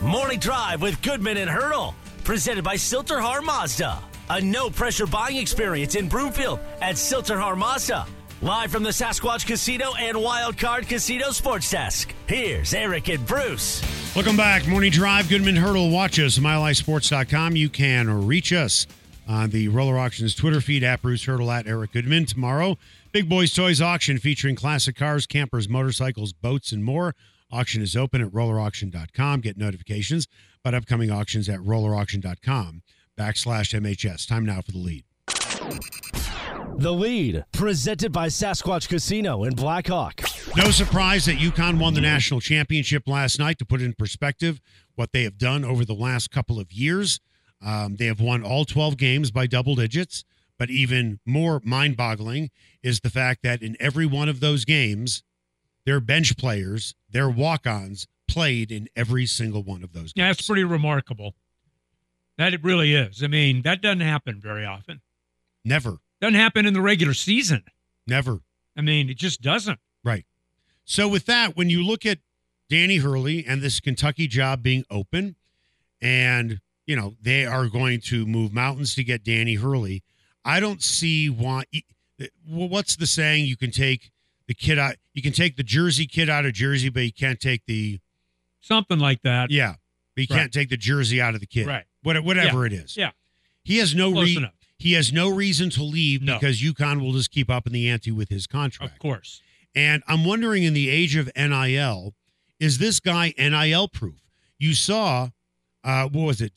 Morning Drive with Goodman and Hurdle. Presented by Silterhar Mazda. A no-pressure buying experience in Broomfield at Silterhar Mazda. Live from the Sasquatch Casino and Wild Card Casino Sports Desk. Here's Eric and Bruce. Welcome back. Morning Drive, Goodman Hurdle. Watch us at MileHighSports.com. You can reach us on the Roller Auctions Twitter feed at Bruce Hurdle, at Eric Goodman. Tomorrow, Big Boys Toys Auction featuring classic cars, campers, motorcycles, boats, and more. Auction is open at rollerauction.com. Get notifications about upcoming auctions at rollerauction.com/MHS. Time now for the lead. The lead, presented by Sasquatch Casino in Blackhawk. No surprise that UConn won the national championship last night. To put it in perspective, what they have done over the last couple of years, they have won all 12 games by double digits. But even more mind-boggling is the fact that in every one of those games, their bench players, their walk-ons, played in every single one of those games. Yeah, it's pretty remarkable. That it really is. I mean, that doesn't happen very often. Never. Doesn't happen in the regular season. Never. I mean, it just doesn't. Right. So with that, when you look at Danny Hurley and this Kentucky job being open, and, you know, they are going to move mountains to get Danny Hurley, I don't see why. What's the saying? You can take the kid out. You can take the Jersey kid out of Jersey, but you can't take the something like that. Yeah, but you can't take the Jersey out of the kid. Right. Whatever it is. Yeah. He has no reason. He has no reason to leave because UConn will just keep up in the ante with his contract. Of course. And I'm wondering, in the age of NIL, is this guy NIL proof? You saw, what was it?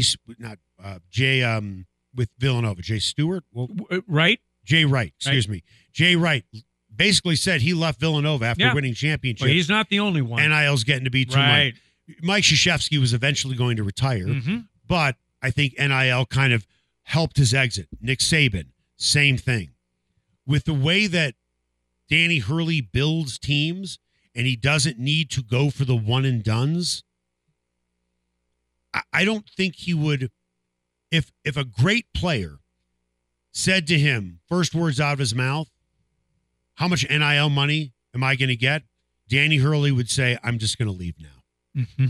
With Villanova, Jay Stewart, right? Jay Wright, excuse me. Jay Wright basically said he left Villanova after winning championships. Well, he's not the only one. NIL's getting to be too much. Mike Krzyzewski was eventually going to retire, but I think NIL kind of helped his exit. Nick Saban, same thing. With the way that Danny Hurley builds teams, and he doesn't need to go for the one and dones, I don't think he would. If a great player said to him, first words out of his mouth, how much NIL money am I going to get? Danny Hurley would say, I'm just going to leave now. Mm-hmm.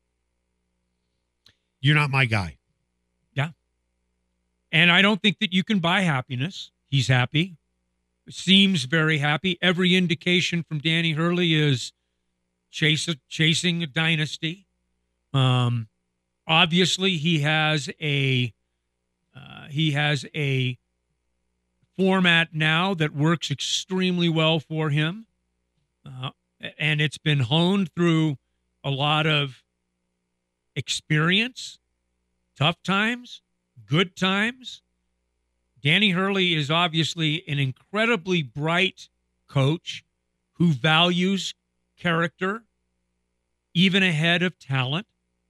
You're not my guy. Yeah. And I don't think that you can buy happiness. He's happy. Seems very happy. Every indication from Danny Hurley is chasing a dynasty. Obviously, he has a format now that works extremely well for him, and it's been honed through a lot of experience, tough times, good times. Danny Hurley is obviously an incredibly bright coach who values character even ahead of talent.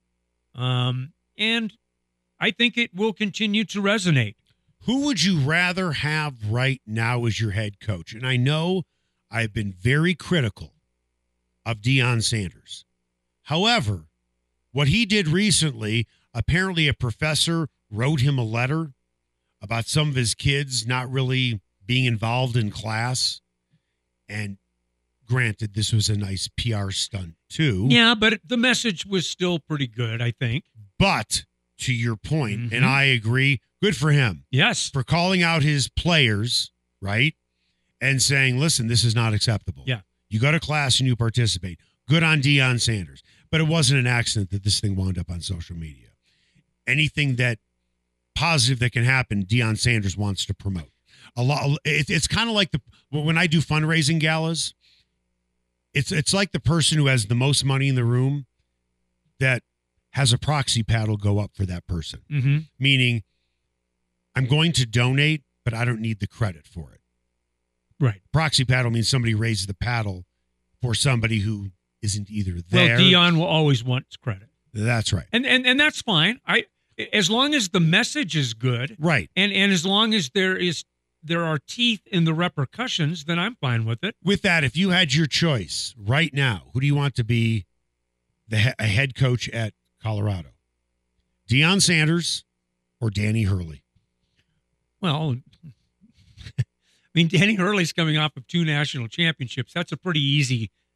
And I think it will continue to resonate. Who would you rather have right now as your head coach? And I know I've been very critical of Deion Sanders. However, what he did recently, apparently a professor wrote him a letter about some of his kids not really being involved in class. And granted, this was a nice PR stunt too. Yeah, but the message was still pretty good, I think. But to your point, and I agree, good for him. Yes. For calling out his players, right? And saying, listen, this is not acceptable. Yeah. You go to class and you participate. Good on Deion Sanders. But it wasn't an accident that this thing wound up on social media. Anything that positive that can happen, Deion Sanders wants to promote. It's kind of like when I do fundraising galas, it's like the person who has the most money in the room that has a proxy paddle go up for that person. Mm-hmm. Meaning, I'm going to donate, but I don't need the credit for it. Right. Proxy paddle means somebody raised the paddle for somebody who isn't either there. Well, Deion will always want credit. That's right. And that's fine. As long as the message is good. Right. And as long as there are teeth in the repercussions, then I'm fine with it. With that, if you had your choice right now, who do you want to be a head coach at Colorado? Deion Sanders or Danny Hurley? Well, I mean, Danny Hurley's coming off of 2 national championships. That's a pretty easy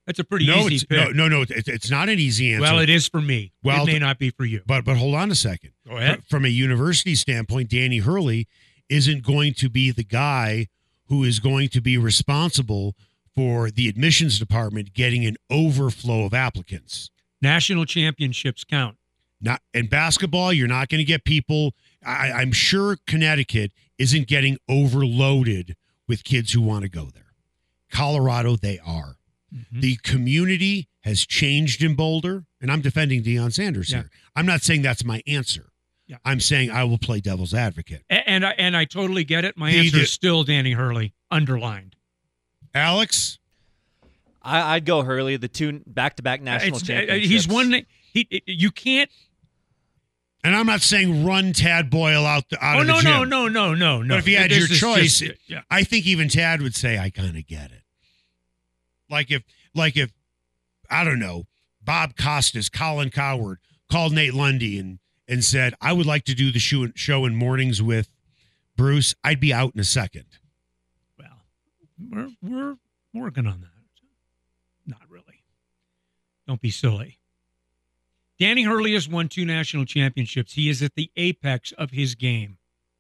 That's a pretty No, easy pick. no. It's not an easy answer. Well, it is for me. Well, it may not be for you. But hold on a second. Go ahead. From a university standpoint, Danny Hurley isn't going to be the guy who is going to be responsible for the admissions department getting an overflow of applicants. National championships count. Not in basketball, you're not going to get people. I'm sure Connecticut isn't getting overloaded with kids who want to go there. Colorado, they are. Mm-hmm. The community has changed in Boulder, and I'm defending Deion Sanders here. I'm not saying that's my answer. Yeah. I'm saying I will play devil's advocate. And I totally get it. My answer is still Danny Hurley, underlined. Alex? I'd go Hurley, the two back-to-back national championships. He's won. You can't. And I'm not saying run Tad Boyle out of the gym. No. But if you had your choice, yeah. I think even Tad would say, I kind of get it. Like if, I don't know, Bob Costas, Colin Coward called Nate Lundy and said, I would like to do the show in mornings with Bruce, I'd be out in a second. Well, we're working on that. Not really. Don't be silly. Danny Hurley has won 2 national championships. He is at the apex of his game.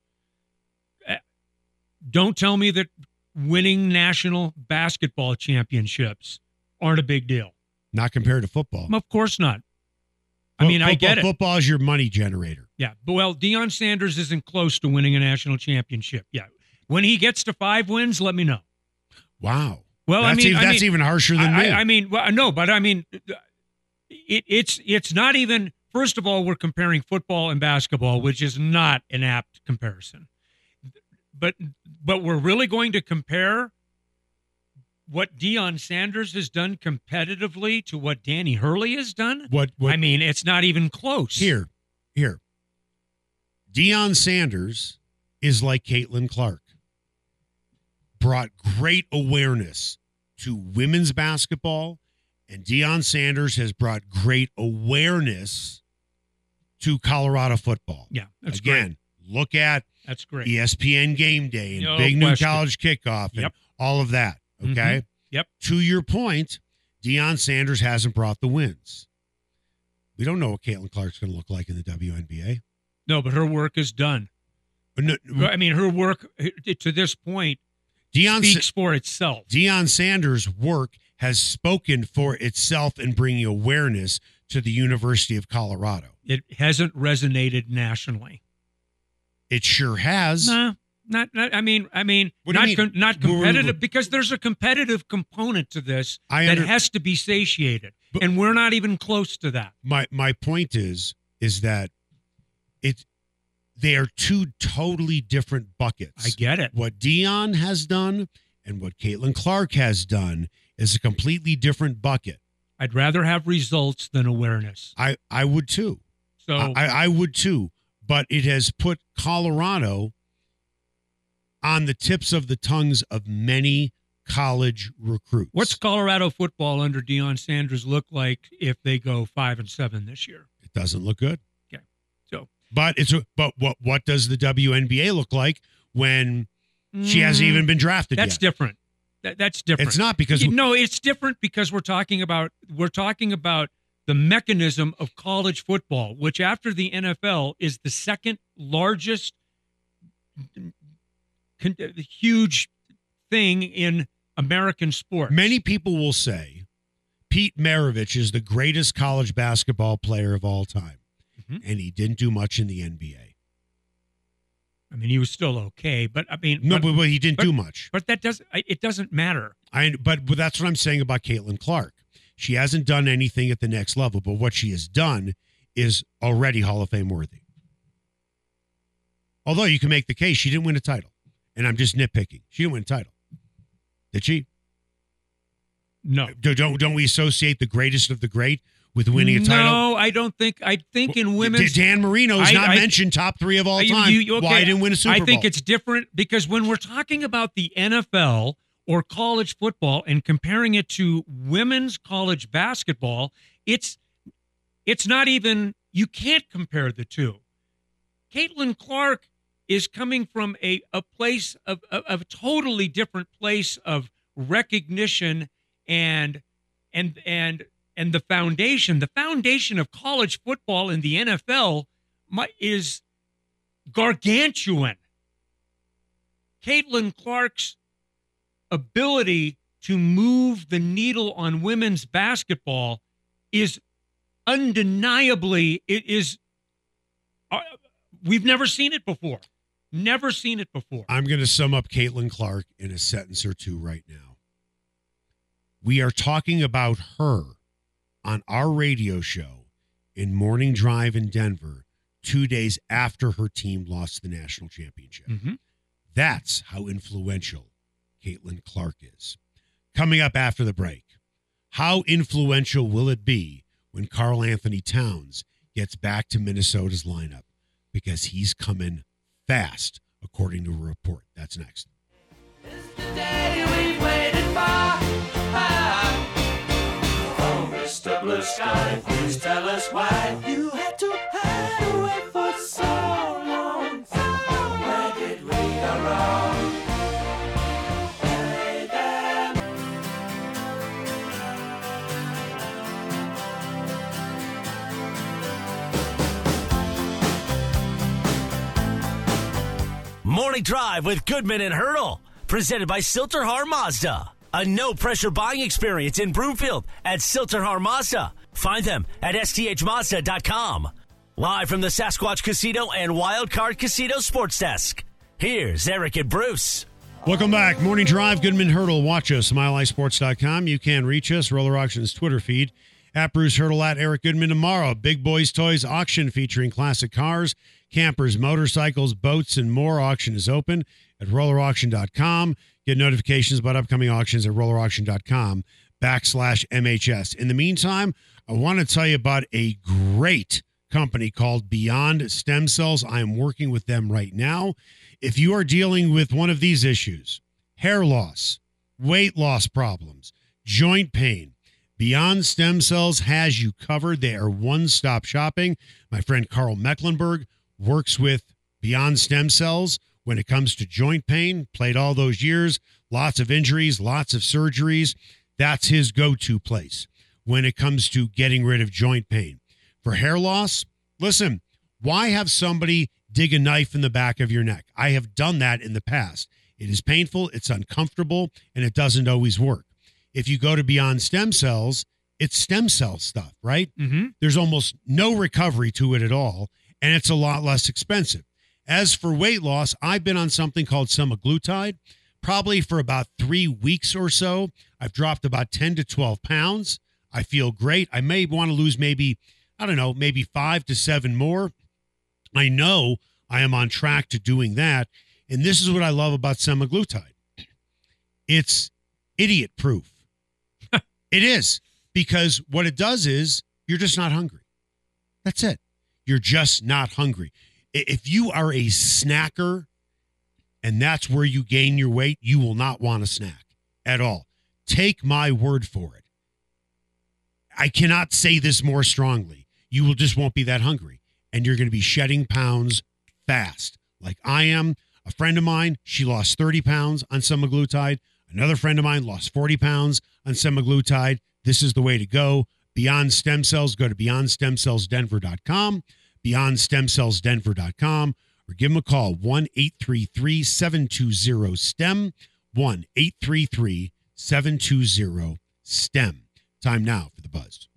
Don't tell me that winning national basketball championships aren't a big deal. Not compared to football. Of course not. I get it. Football is your money generator. Yeah, but Deion Sanders isn't close to winning a national championship. Yeah, when he gets to 5 wins, let me know. Wow. Well, that's even harsher than me. It's not even. First of all, we're comparing football and basketball, which is not an apt comparison. But we're really going to compare what Deion Sanders has done competitively to what Danny Hurley has done. What it's not even close. Here. Deion Sanders is like Caitlin Clark. Brought great awareness to women's basketball, and Deion Sanders has brought great awareness to Colorado football. Yeah, that's Again, great. Look at That's great. ESPN Game Day and No Big question. New College Kickoff and Yep. all of that, okay? Mm-hmm. Yep. To your point, Deion Sanders hasn't brought the wins. We don't know what Caitlin Clark's going to look like in the WNBA. No, but her work is done. No, Her work to this point speaks for itself. Deion Sanders' work has spoken for itself in bringing awareness to the University of Colorado. It hasn't resonated nationally. It sure has. Nah, not. I mean, What do you mean? Not competitive, because there's a competitive component to that has to be satiated, and we're not even close to that. My point is that they are 2 totally different buckets. I get it. What Deion has done and what Caitlin Clark has done is a completely different bucket. I'd rather have results than awareness. I would too. So I would too. But it has put Colorado on the tips of the tongues of many college recruits. What's Colorado football under Deion Sanders look like if they go 5-7 this year? It doesn't look good. Okay. So But what does the WNBA look like when she hasn't even been drafted that's yet? Different. That's different. It's not because it's different because we're talking about the mechanism of college football, which after the NFL is the second largest huge thing in American sports. Many people will say Pete Maravich is the greatest college basketball player of all time, and he didn't do much in the NBA. I mean, he was still okay, but I mean, but he didn't do much. But it doesn't matter. But that's what I'm saying about Caitlin Clark. She hasn't done anything at the next level, but what she has done is already Hall of Fame worthy. Although you can make the case she didn't win a title, and I'm just nitpicking. She didn't win a title, did she? No. Don't we associate the greatest of the great with winning a title? No, I don't think. I think in women's, Dan Marino is not mentioned top 3 of all time. Why didn't win a Super Bowl? I think it's different because when we're talking about the NFL or college football and comparing it to women's college basketball, it's not even, you can't compare the two. Caitlin Clark is coming from a place of a totally different place of recognition and and the foundation of college football in the NFL is gargantuan. Caitlin Clark's ability to move the needle on women's basketball is undeniably, we've never seen it before. Never seen it before. I'm going to sum up Caitlin Clark in a sentence or two right now. We are talking about her on our radio show in Morning Drive in Denver 2 days after her team lost the national championship. Mm-hmm. That's how influential Caitlin Clark is. Coming up after the break, how influential will it be when Karl Anthony Towns gets back to Minnesota's lineup? Because he's coming fast, according to a report. That's next. It's the day we've waited for. Oh, Mr. Blue Sky, please tell us why you had to hide away for so long. Where did we go wrong? Hey there. Morning Drive with Goodman and Hurdle, presented by Silterhar Mazda. A no-pressure buying experience in Broomfield at Silterhar Mazda. Find them at sthmazda.com. Live from the Sasquatch Casino and Wild Card Casino Sports Desk. Here's Eric and Bruce. Welcome back. Morning Drive, Goodman Hurdle. Watch us, MileHighSports.com. You can reach us, Roller Auctions Twitter feed, at Bruce Hurdle, at Eric Goodman. Tomorrow, Big Boys Toys auction featuring classic cars, campers, motorcycles, boats, and more. Auction is open at rollerauction.com. Get notifications about upcoming auctions at rollerauction.com/MHS. In the meantime, I want to tell you about a great company called Beyond Stem Cells. I am working with them right now. If you are dealing with one of these issues, hair loss, weight loss problems, joint pain, Beyond Stem Cells has you covered. They are one-stop shopping. My friend Carl Mecklenburg works with Beyond Stem Cells when it comes to joint pain. Played all those years, lots of injuries, lots of surgeries. That's his go-to place when it comes to getting rid of joint pain. For hair loss, listen, why have somebody dig a knife in the back of your neck? I have done that in the past. It is painful, it's uncomfortable, and it doesn't always work. If you go to Beyond Stem Cells, it's stem cell stuff, right? Mm-hmm. There's almost no recovery to it at all, and it's a lot less expensive. As for weight loss, I've been on something called semaglutide, probably for about 3 weeks or so. I've dropped about 10 to 12 pounds. I feel great. I may want to lose maybe 5 to 7 more. I know I am on track to doing that. And this is what I love about semaglutide. It's idiot proof. It is, because what it does is you're just not hungry. That's it. You're just not hungry. If you are a snacker and that's where you gain your weight, you will not want a snack at all. Take my word for it. I cannot say this more strongly. You will just won't be that hungry, and you're going to be shedding pounds fast, like I am. A friend of mine, she lost 30 pounds on semaglutide. Another friend of mine lost 40 pounds on semaglutide. This is the way to go. Beyond Stem Cells, go to BeyondStemCellsDenver.com, BeyondStemCellsDenver.com, or give them a call, 1-833-720-STEM, 1-833-720-STEM. Time now for the Buzz.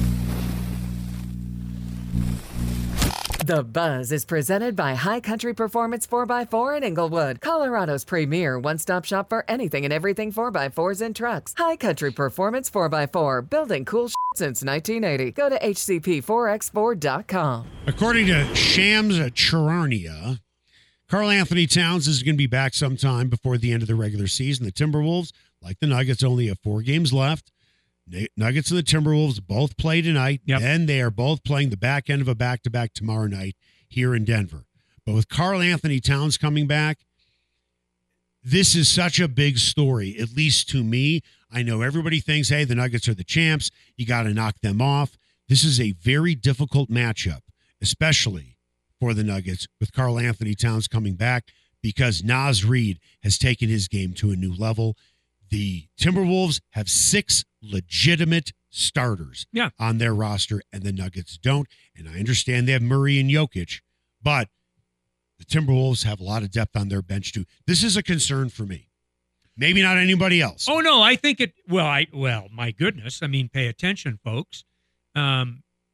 The Buzz is presented by High Country Performance 4x4 in Inglewood, Colorado's premier one-stop shop for anything and everything 4x4s and trucks. High Country Performance 4x4, building cool since 1980. Go to hcp4x4.com. According to Shams Charania, Karl Anthony Towns is going to be back sometime before the end of the regular season. The Timberwolves, like the Nuggets, only have 4 games left. Nuggets and the Timberwolves both play tonight. Yep. Then they are both playing the back end of a back-to-back tomorrow night here in Denver. But with Karl Anthony Towns coming back, this is such a big story, at least to me. I know everybody thinks, hey, the Nuggets are the champs. You got to knock them off. This is a very difficult matchup, especially for the Nuggets with Karl Anthony Towns coming back, because Naz Reid has taken his game to a new level. The Timberwolves have 6 legitimate starters Yeah. on their roster, and the Nuggets don't. And I understand they have Murray and Jokic, but the Timberwolves have a lot of depth on their bench too. This is a concern for me. Maybe not anybody else. Oh no, I think it. Well, my goodness. I mean, pay attention, folks. I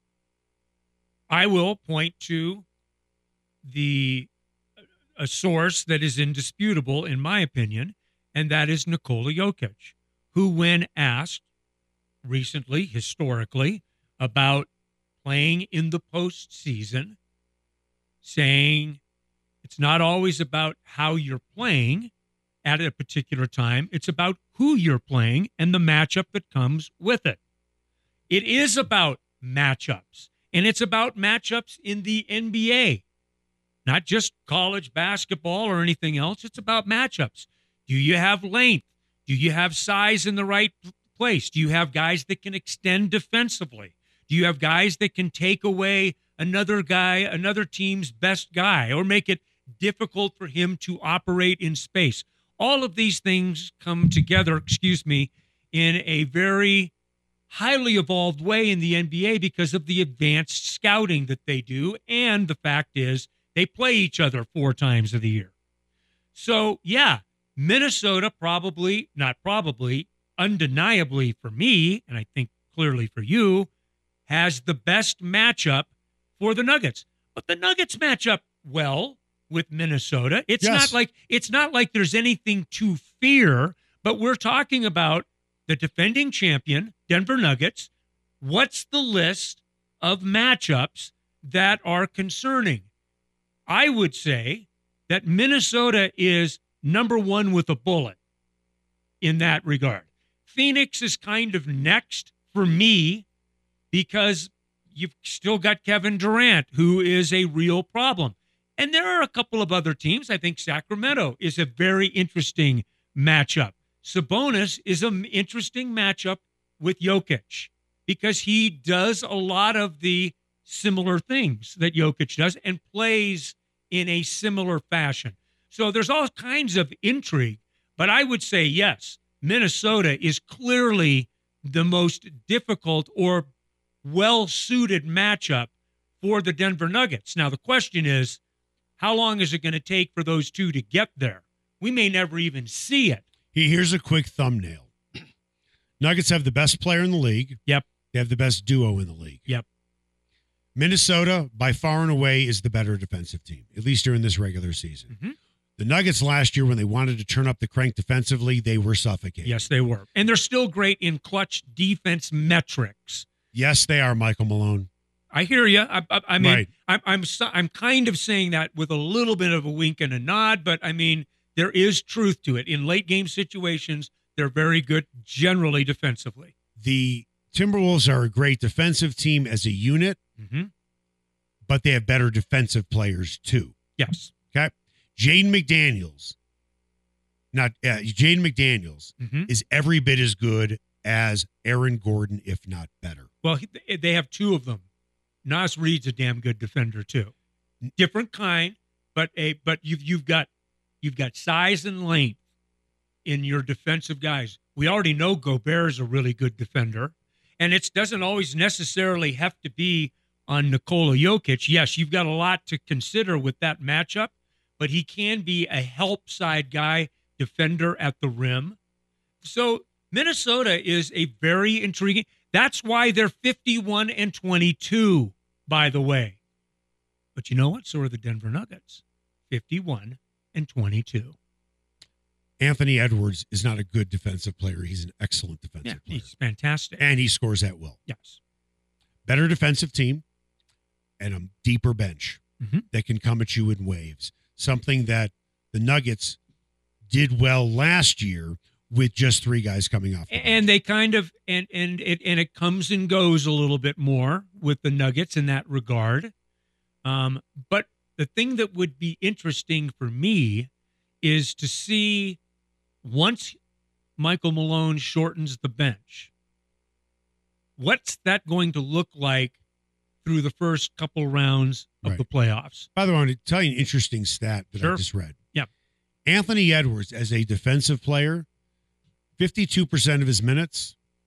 will point to a source that is indisputable, in my opinion, and that is Nikola Jokic, who, when asked recently, historically, about playing in the postseason, saying it's not always about how you're playing at a particular time. It's about who you're playing and the matchup that comes with it. It is about matchups, and it's about matchups in the NBA, not just college basketball or anything else. It's about matchups. Do you have length? Do you have size in the right place? Do you have guys that can extend defensively? Do you have guys that can take away another team's best guy, or make it difficult for him to operate in space? All of these things come together, in a very highly evolved way in the NBA because of the advanced scouting that they do. And the fact is, they play each other 4 times of the year. So, yeah, Minnesota undeniably for me, and I think clearly for you, has the best matchup for the Nuggets. But the Nuggets match up well with Minnesota. It's not like there's anything to fear, but we're talking about the defending champion, Denver Nuggets. What's the list of matchups that are concerning? I would say that Minnesota is number 1 with a bullet in that regard. Phoenix is kind of next for me because you've still got Kevin Durant, who is a real problem. And there are a couple of other teams. I think Sacramento is a very interesting matchup. Sabonis is an interesting matchup with Jokic because he does a lot of the similar things that Jokic does and plays in a similar fashion. So there's all kinds of intrigue, but I would say, yes, Minnesota is clearly the most difficult or well-suited matchup for the Denver Nuggets. Now, the question is, how long is it going to take for those two to get there? We may never even see it. Here's a quick thumbnail. Nuggets have the best player in the league. Yep. They have the best duo in the league. Yep. Minnesota, by far and away, is the better defensive team, at least during this regular season. Mm-hmm. The Nuggets last year, when they wanted to turn up the crank defensively, they were suffocating. Yes, they were. And they're still great in clutch defense metrics. Yes, they are, Michael Malone. I hear you. I mean, Right. I'm kind of saying that with a little bit of a wink and a nod, but I mean, there is truth to it. In late game situations, they're very good generally defensively. The Timberwolves are a great defensive team as a unit, Mm-hmm. but they have better defensive players too. Yes. Okay. Jaden McDaniels Mm-hmm. is every bit as good as Aaron Gordon, if not better. Well, they have 2 of them. Nas Reed's a damn good defender too. Different kind, but you've got size and length in your defensive guys. We already know Gobert is a really good defender, and it doesn't always necessarily have to be on Nikola Jokic. Yes, you've got a lot to consider with that matchup, but he can be a help side guy, defender at the rim. So Minnesota is a very intriguing. That's why they're 51-22, by the way. But you know what? So are the Denver Nuggets, 51-22. Anthony Edwards is not a good defensive player. He's an excellent defensive player. He's fantastic. And he scores at will. Yes. Better defensive team and a deeper bench Mhm. that can come at you in waves. Something that the Nuggets did well last year with just 3 guys coming off. The bench. And they kind of and it comes and goes a little bit more with the Nuggets in that regard. But the thing that would be interesting for me is to see, once Michael Malone shortens the bench, what's that going to look like through the first couple rounds of Right. the playoffs? By the way, I want to tell you an interesting stat that I Sure. just read. Yeah. Anthony Edwards, as a defensive player, 52% of his minutes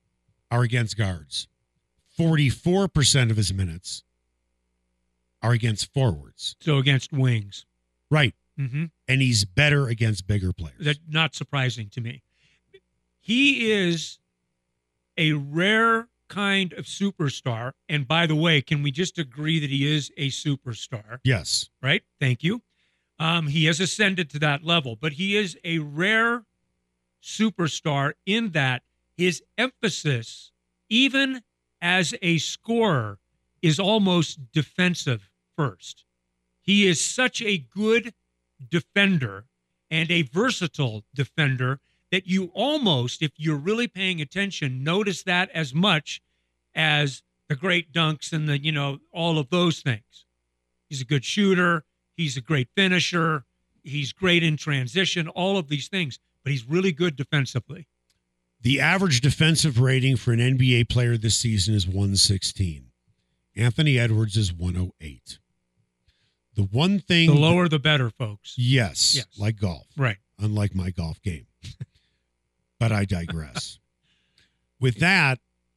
are against guards. 44% of his minutes are against forwards. So against wings. Right. Mm-hmm. And he's better against bigger players. That's not surprising to me. He is a rare kind of superstar. And by the way, can we just agree that he is a superstar? Yes. Right? Thank you. He has ascended to that level, but he is a rare superstar in that his emphasis, even as a scorer, is almost defensive first. He is such a good defender and a versatile defender that you almost, if you're really paying attention, notice that as much as the great dunks and the, all of those things. He's a good shooter. He's a great finisher. He's great in transition, all of these things, but he's really good defensively. The average defensive rating for an NBA player this season is 116. Anthony Edwards is 108. The one thing... The lower the better, folks. Yes. Like golf. Right. Unlike my golf game. But I digress. With that,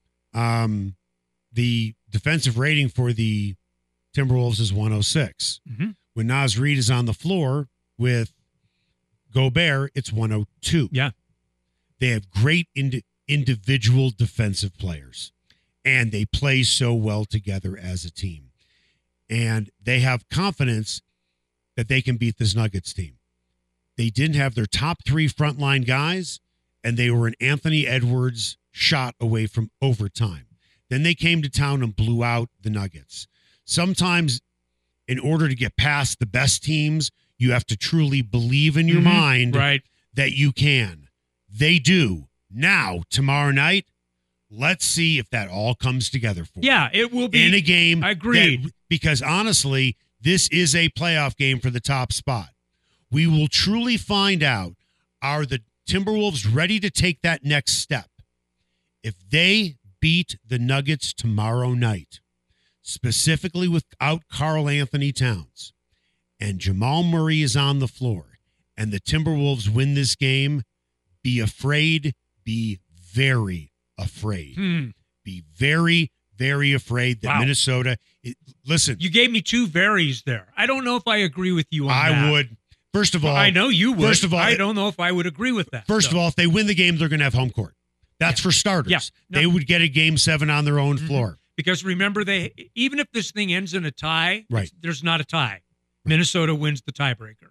the defensive rating for the Timberwolves is 106. Mm-hmm. When Naz Reid is on the floor with Gobert, it's 102. Yeah. They have great individual defensive players, and they play so well together as a team. And they have confidence that they can beat this Nuggets team. They didn't have their top 3 frontline guys, and they were an Anthony Edwards shot away from overtime. Then they came to town and blew out the Nuggets. Sometimes, in order to get past the best teams, you have to truly believe in your mind that you can. They do. Now, tomorrow night, let's see if that all comes together for Yeah, it will be. in a game. Agreed. Because honestly, this is a playoff game for the top spot. We will truly find out, are the Timberwolves ready to take that next step? If they beat the Nuggets tomorrow night, specifically without Karl Anthony Towns, and Jamal Murray is on the floor, and the Timberwolves win this game, be afraid, be very afraid. Be very, very afraid that Minnesota... Listen. You gave me 2 varies there. I don't know if I agree with you on that. I would. First of all... I know you would. First of all... I don't know if I would agree with that. First of all, if they win the game, they're going to have home court. That's for starters. Yeah. No. They would get a Game 7 on their own floor. Because remember, even if this thing ends in a tie, there's not a tie. Minnesota wins the tiebreaker.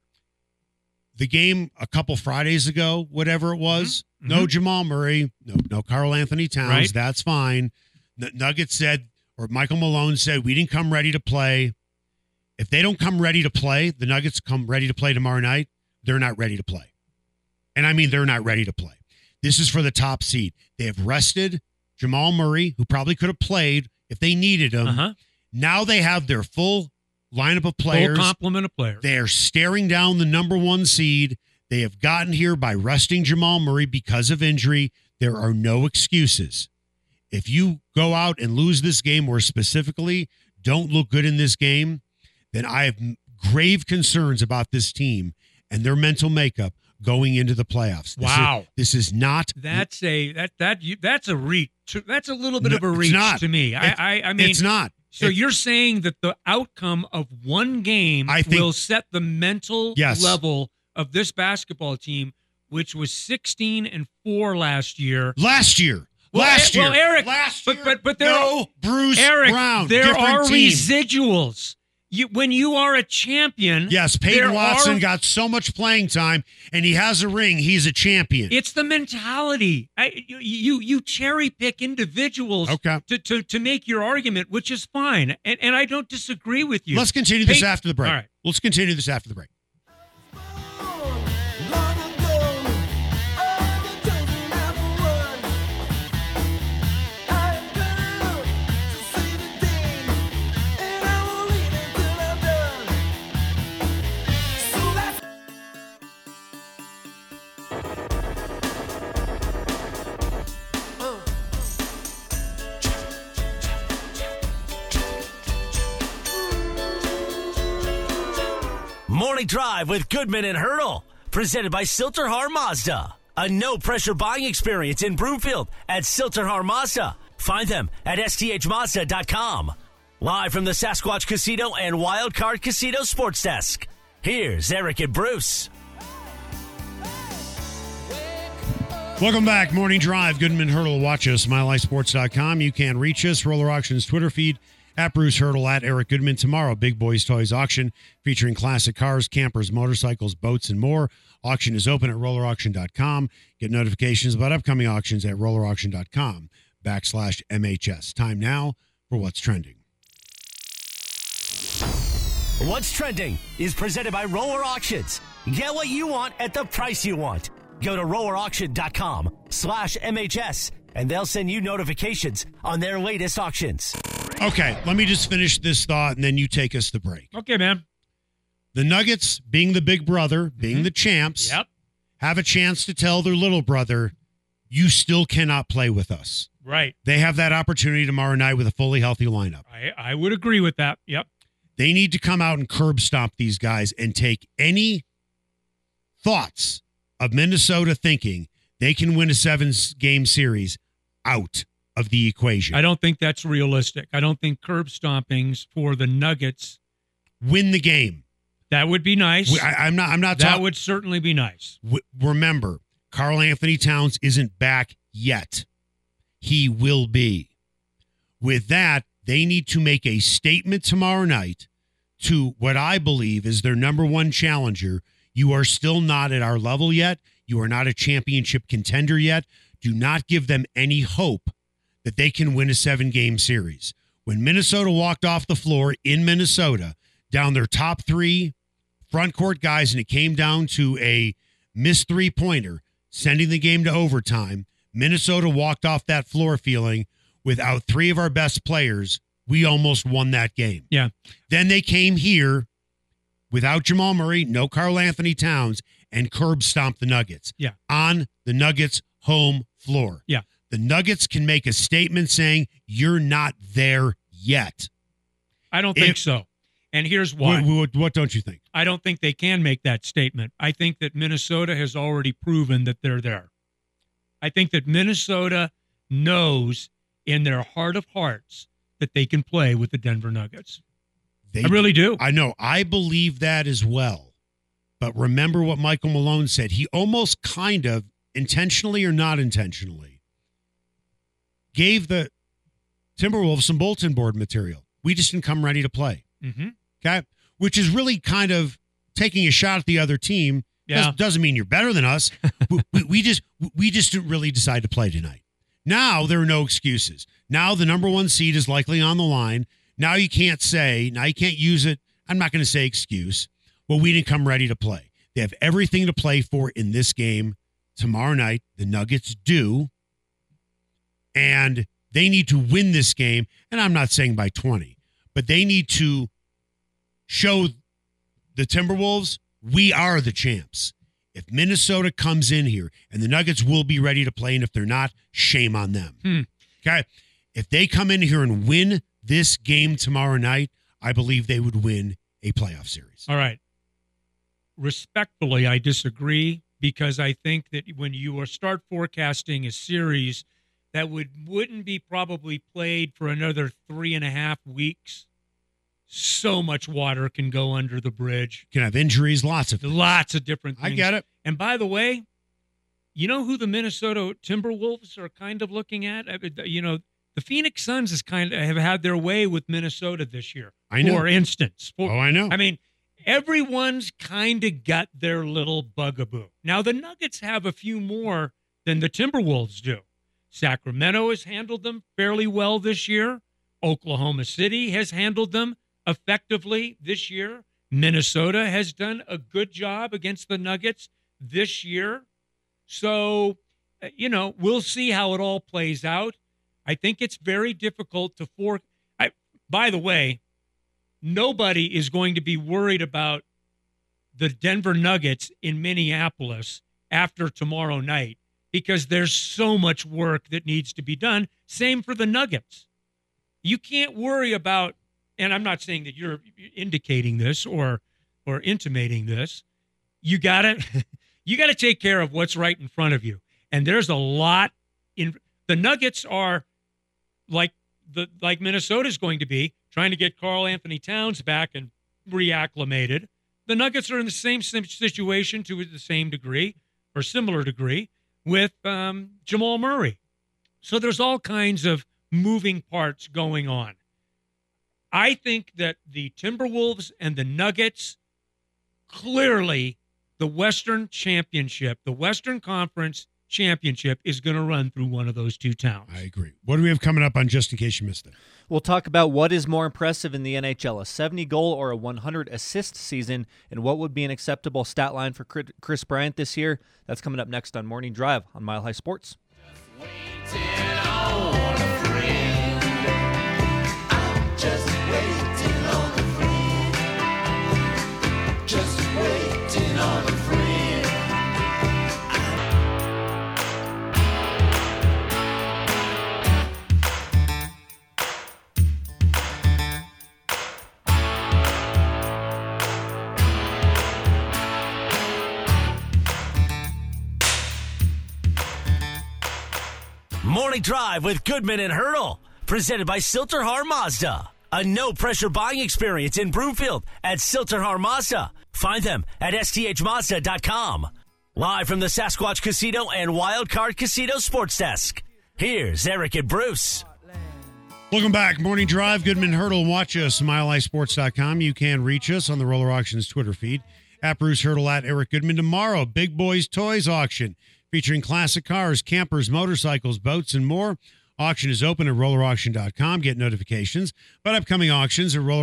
The game a couple Fridays ago, whatever it was, no Jamal Murray, no Karl Anthony Towns. That's fine. Nuggets said, or Michael Malone said, we didn't come ready to play. If they don't come ready to play, the Nuggets come ready to play tomorrow night, they're not ready to play. And I mean, they're not ready to play. This is for the top seed. They have rested Jamal Murray, who probably could have played if they needed him. Now they have their full lineup of players. Full complement of players. They are staring down the number 1 seed. They have gotten here by resting Jamal Murray because of injury. There are no excuses. If you go out and lose this game, or specifically don't look good in this game, then I have grave concerns about this team and their mental makeup going into the playoffs. This is not. That's a reach. That's a little bit of a reach to me. I mean, it's not. So you're saying that the outcome of one game will set the mental level of this basketball team, which was 16-4 last year. Well, Eric, but there no Bruce Brown. There are team. residuals. When you are a champion, yes, Peyton Watson got so much playing time, and he has a ring. He's a champion. It's the mentality. You cherry pick individuals to make your argument, which is fine, and I don't disagree with you. Let's continue this after the break. All right. Let's continue this after the break. Morning Drive with Goodman and Hurdle, presented by Silterhar Mazda. a no-pressure buying experience in Broomfield at Silterhar Mazda. Find them at sthmazda.com. Live from the Sasquatch Casino and Wild Card Casino Sports Desk, here's Eric and Bruce. Welcome back. Morning Drive. Goodman Hurdle. Watch us. MileHighSports.com. You can reach us. Roller Auctions Twitter feed at Bruce Hurdle, at Eric Goodman. Tomorrow, Big Boys Toys auction featuring classic cars, campers, motorcycles, boats, and more. Auction is open at rollerauction.com. Get notifications about upcoming auctions at rollerauction.com/MHS. Time now for What's Trending. What's Trending is presented by Roller Auctions. Get what you want at the price you want. Go to rollerauction.com/MHS and they'll send you notifications on their latest auctions. Okay, let me just finish this thought and then you take us to break. Okay, man. The Nuggets, being the big brother, being the champs, have a chance to tell their little brother, you still cannot play with us. Right. They have that opportunity tomorrow night with a fully healthy lineup. I would agree with that. Yep. They need to come out and curb stomp these guys and take any thoughts of Minnesota thinking they can win a 7-game series out of the equation. I don't think that's realistic. I don't think curb stompings for the Nuggets win the game. That would be nice. I'm not. That would certainly be nice. Remember, Karl Anthony Towns isn't back yet. He will be. With that, they need to make a statement tomorrow night to what I believe is their number one challenger. You are still not at our level yet. You are not a championship contender yet. Do not give them any hope that they can win a 7-game series. When Minnesota walked off the floor in Minnesota, down their top 3 front court guys, and it came down to a missed 3-pointer, sending the game to overtime, Minnesota walked off that floor feeling, without 3 of our best players, we almost won that game. Yeah. Then they came here without Jamal Murray, no Karl Anthony Towns, and curb stomped the Nuggets. Yeah. On the Nuggets' home floor. Yeah. The Nuggets can make a statement saying, you're not there yet. I don't think so. And here's why. What don't you think? I don't think they can make that statement. I think that Minnesota has already proven that they're there. I think that Minnesota knows in their heart of hearts that they can play with the Denver Nuggets. I really do. I know. I believe that as well. But remember what Michael Malone said. He almost kind of, intentionally or not intentionally, gave the Timberwolves some bulletin board material. We just didn't come ready to play. Mm-hmm. Okay? Which is really kind of taking a shot at the other team. Yeah. Doesn't mean you're better than us. we just didn't really decide to play tonight. Now there are no excuses. Now the number 1 seed is likely on the line. Now you can't use it. I'm not going to say excuse. Well, we didn't come ready to play. They have everything to play for in this game tomorrow night. The Nuggets do. And they need to win this game. And I'm not saying by 20, but they need to show the Timberwolves we are the champs. If Minnesota comes in here, and the Nuggets will be ready to play, and if they're not, shame on them. Okay? If they come in here and win this game tomorrow night, I believe they would win a playoff series. All right. Respectfully, I disagree, because I think that when you start forecasting a series that wouldn't be probably played for another 3.5 weeks, so much water can go under the bridge. Can have injuries, lots of different things. I get it. And by the way, you know who the Minnesota Timberwolves are kind of looking at? You know, the Phoenix Suns have had their way with Minnesota this year. I know. For instance. I know. I mean, everyone's kind of got their little bugaboo. Now, the Nuggets have a few more than the Timberwolves do. Sacramento has handled them fairly well this year. Oklahoma City has handled them effectively this year. Minnesota has done a good job against the Nuggets this year. So, we'll see how it all plays out. I think it's very difficult to by the way, nobody is going to be worried about the Denver Nuggets in Minneapolis after tomorrow night, because there's so much work that needs to be done. Same for the Nuggets. You can't worry about, and I'm not saying that you're indicating this or intimating this, you got You got to take care of what's right in front of you. And there's a lot in the Nuggets are like Minnesota's going to be trying to get Karl Anthony Towns back and reacclimated. The Nuggets are in the same situation to the same degree or similar degree with Jamal Murray. So there's all kinds of moving parts going on. I think that the Timberwolves and the Nuggets, clearly the Western Championship, the Western Conference Championship is going to run through one of those two towns. I agree. What do we have coming up on Just In Case You Missed It? We'll talk about what is more impressive in the NHL, a 70-goal or a 100-assist season, and what would be an acceptable stat line for Chris Bryant this year. That's coming up next on Morning Drive on Mile High Sports. Morning Drive with Goodman and Hurdle, presented by Silterhar Mazda. A no-pressure buying experience in Broomfield at Silterhar Mazda. Find them at sthmazda.com. Live from the Sasquatch Casino and Wild Card Casino Sports Desk. Here's Eric and Bruce. Welcome back. Morning Drive, Goodman Hurdle. Watch us, milehighsports.com. You can reach us on the Roller Auctions Twitter feed. At Bruce Hurdle, at Eric Goodman. Tomorrow, Big Boys Toys Auction, featuring classic cars, campers, motorcycles, boats, and more. Auction is open at rollerauction.com. Get notifications about upcoming auctions at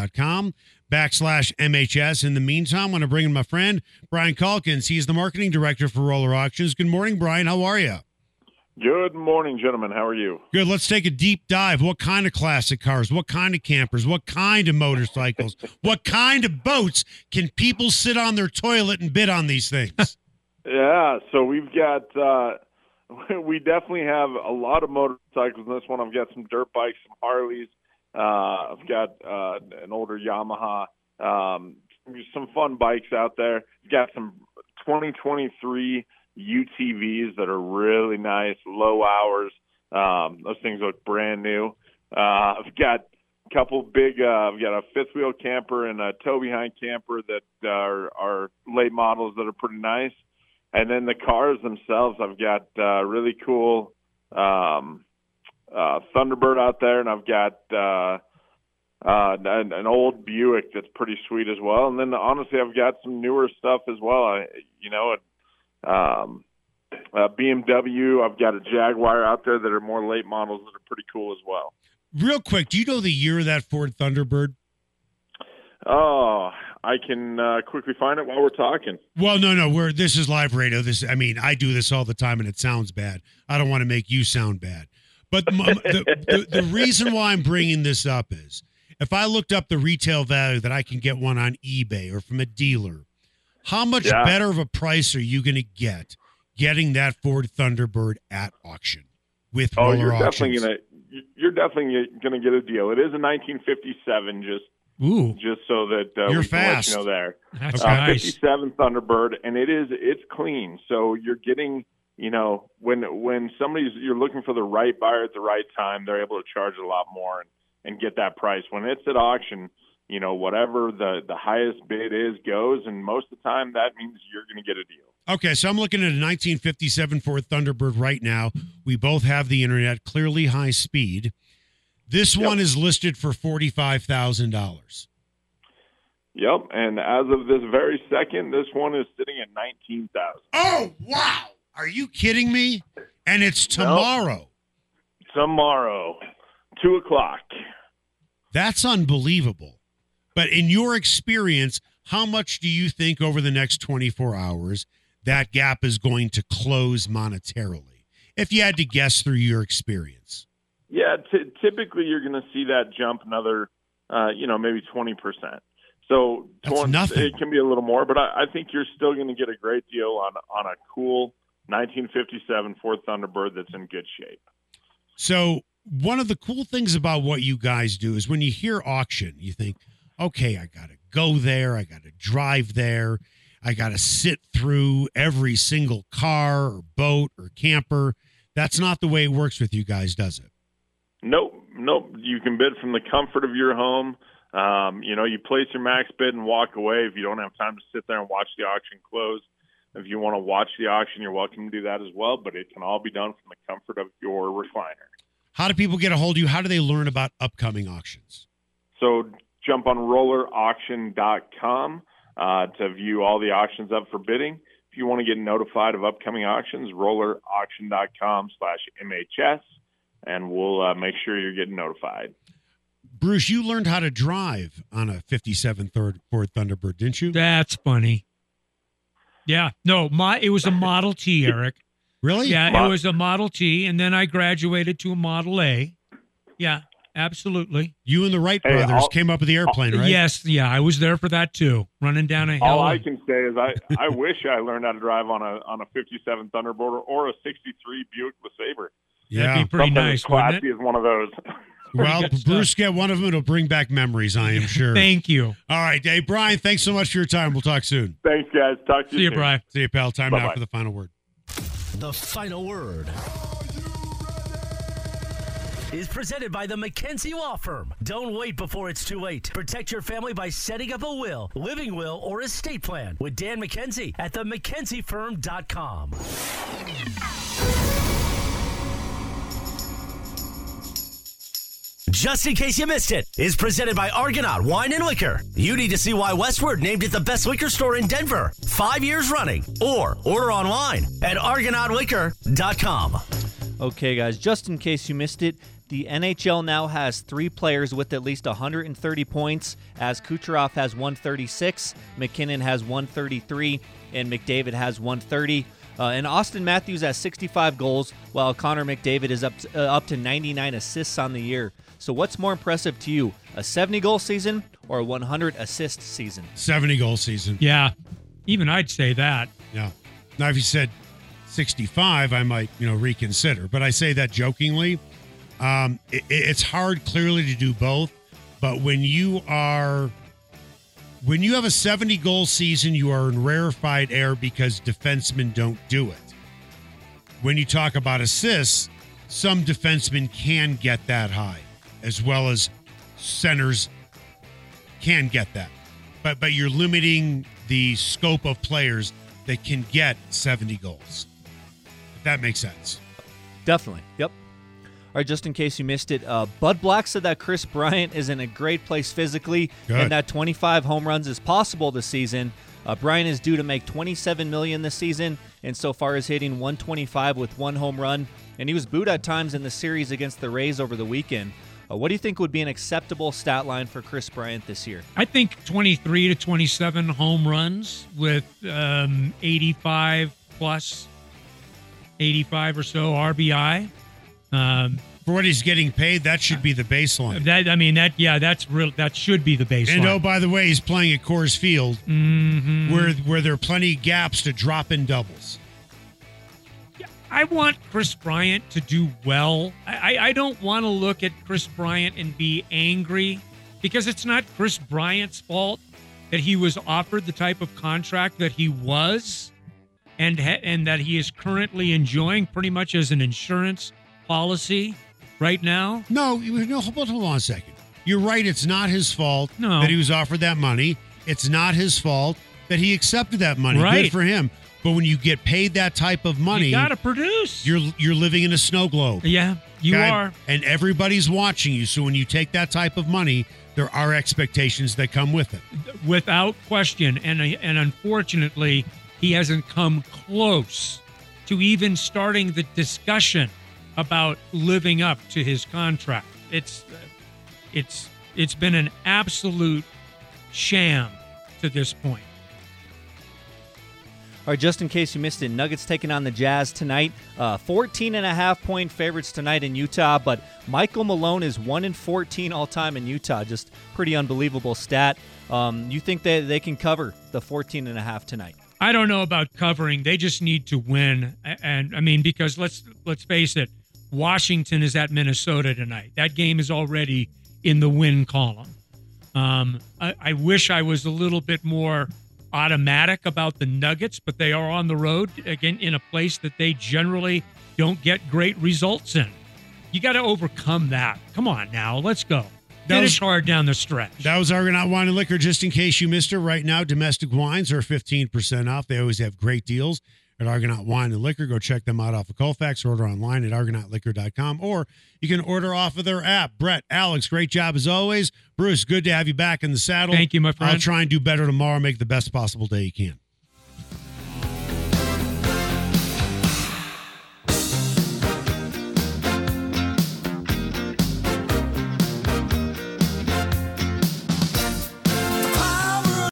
rollerauction.com/MHS. In the meantime, I want to bring in my friend, Brian Calkins. He's the marketing director for Roller Auctions. Good morning, Brian. How are you? Good morning, gentlemen. How are you? Good. Let's take a deep dive. What kind of classic cars? What kind of campers? What kind of motorcycles? What kind of boats can people sit on their toilet and bid on these things? Yeah, so we've got we definitely have a lot of motorcycles in this one. I've got some dirt bikes, some Harleys. I've got an older Yamaha, some fun bikes out there. We've got some 2023 UTVs that are really nice, low hours. Those things look brand new. I've got a couple big, I've got a fifth wheel camper and a tow behind camper that are late models that are pretty nice. And then the cars themselves, I've got really cool Thunderbird out there, and I've got an old Buick that's pretty sweet as well. And then honestly, I've got some newer stuff as well. BMW. I've got a Jaguar out there that are more late models that are pretty cool as well. Real quick, do you know the year of that Ford Thunderbird? Oh, I can quickly find it while we're talking. Well, no. This is live radio. I do this all the time, and it sounds bad. I don't want to make you sound bad. But the reason why I'm bringing this up is if I looked up the retail value that I can get one on eBay or from a dealer, how much better of a price are you going to get getting that Ford Thunderbird at auction with Roller Auctions? You're definitely gonna get a deal. It is a 1957, just so that you're we fast. can let you know there. That's nice. 57 Thunderbird, and it's clean. So you're getting, when you're looking for the right buyer at the right time, they're able to charge a lot more and get that price. When it's at auction, whatever the highest bid is goes, and most of the time that means you're going to get a deal. Okay, so I'm looking at a 1957 Ford Thunderbird right now. We both have the internet, clearly high speed. This one is listed for $45,000. Yep, and as of this very second, this one is sitting at $19,000. Oh, wow. Are you kidding me? And it's tomorrow. Tomorrow, 2:00. That's unbelievable. But in your experience, how much do you think over the next 24 hours that gap is going to close monetarily, if you had to guess through your experience? Yeah, typically you're going to see that jump another, maybe 20%. So that's nothing. It can be a little more, but I think you're still going to get a great deal on a cool 1957 Ford Thunderbird that's in good shape. So one of the cool things about what you guys do is when you hear auction, you think, okay, I got to go there, I got to drive there. I got to sit through every single car or boat or camper. That's not the way it works with you guys, does it? Nope. You can bid from the comfort of your home. You place your max bid and walk away if you don't have time to sit there and watch the auction close. If you want to watch the auction, you're welcome to do that as well, but it can all be done from the comfort of your recliner. How do people get a hold of you? How do they learn about upcoming auctions? So jump on rollerauction.com to view all the auctions up for bidding. If you want to get notified of upcoming auctions, rollerauction.com/MHS, and we'll make sure you're getting notified. Bruce, you learned how to drive on a 57 Ford Thunderbird, didn't you? That's funny. Yeah. No, it was a Model T, Eric. Really? Yeah, it was a Model T, and then I graduated to a Model A. Yeah, absolutely. You and the Wright brothers came up with the airplane, right? Yes, yeah, I was there for that too, running down a hill. All I can say is I wish I learned how to drive on a 57 Thunderbird or a 63 Buick LeSabre. Yeah. That'd be pretty Something nice, as wouldn't classy it? as one of those. Well, good Bruce, stuff. get one of them. It'll bring back memories, I am sure. Thank you. All right, Dave. Brian, thanks so much for your time. We'll talk soon. Thanks, guys. Talk to you See you, soon. Brian. See you, pal. Time now Bye-bye. for the final word. The final word is presented by the McKenzie Law Firm. Don't wait before it's too late. Protect your family by setting up a will, living will, or estate plan with Dan McKenzie at themckenziefirm.com. Just in case you missed it, is presented by Argonaut Wine and Liquor. You need to see why Westward named it the best liquor store in Denver 5 years running, or order online at argonautliquor.com. Okay, guys, just in case you missed it, the NHL now has 3 players with at least 130 points, as Kucherov has 136, McKinnon has 133, and McDavid has 130. And Austin Matthews has 65 goals, while Connor McDavid is up to 99 assists on the year. So what's more impressive to you, a 70-goal season or a 100-assist season? 70-goal season. Yeah, even I'd say that. Yeah. Now, if you said 65, I might, reconsider. But I say that jokingly. It's hard, clearly, to do both. But when you have a 70-goal season, you are in rarefied air because defensemen don't do it. When you talk about assists, some defensemen can get that high, as well as centers can get that. But you're limiting the scope of players that can get 70 goals. If that makes sense. Definitely. Yep. All right, just in case you missed it, Bud Black said that Chris Bryant is in a great place physically and that 25 home runs is possible this season. Bryant is due to make $27 million this season, and so far is hitting $125 with 1 home run. And he was booed at times in the series against the Rays over the weekend. What do you think would be an acceptable stat line for Chris Bryant this year? I think 23 to 27 home runs with 85 plus, 85 or so RBI. For what he's getting paid, that should be the baseline. That's real. That should be the baseline. And by the way, he's playing at Coors Field, where there are plenty of gaps to drop in doubles. I want Chris Bryant to do well. I don't want to look at Chris Bryant and be angry, because it's not Chris Bryant's fault that he was offered the type of contract that he was, and that he is currently enjoying pretty much as an insurance policy right now. No, hold on a second. You're right. It's not his fault that he was offered that money. It's not his fault that he accepted that money. Right. Good for him. But when you get paid that type of money, You got to produce. You're living in a snow globe. Yeah, you are. And everybody's watching you. So when you take that type of money, there are expectations that come with it. Without question. And unfortunately, he hasn't come close to even starting the discussion about living up to his contract. It's been an absolute sham to this point. All right, just in case you missed it, Nuggets taking on the Jazz tonight. 14.5-point favorites tonight in Utah, but Michael Malone is 1-14 all-time in Utah. Just pretty unbelievable stat. You think that they can cover the 14.5 tonight? I don't know about covering. They just need to win. And I mean, because let's face it, Washington is at Minnesota tonight. That game is already in the win column. I wish I was a little bit more automatic about the Nuggets, but they are on the road, again, in a place that they generally don't get great results in. You got to overcome that. Come on now. Let's go. Finish hard down the stretch. That was Argonaut Wine and Liquor. Just in case you missed it, right now, domestic wines are 15% off. They always have great deals at Argonaut Wine and Liquor. Go check them out off of Colfax. Order online at argonautliquor.com, or you can order off of their app. Brett, Alex, great job as always. Bruce, good to have you back in the saddle. Thank you, my friend. I'll try and do better tomorrow. Make the best possible day you can.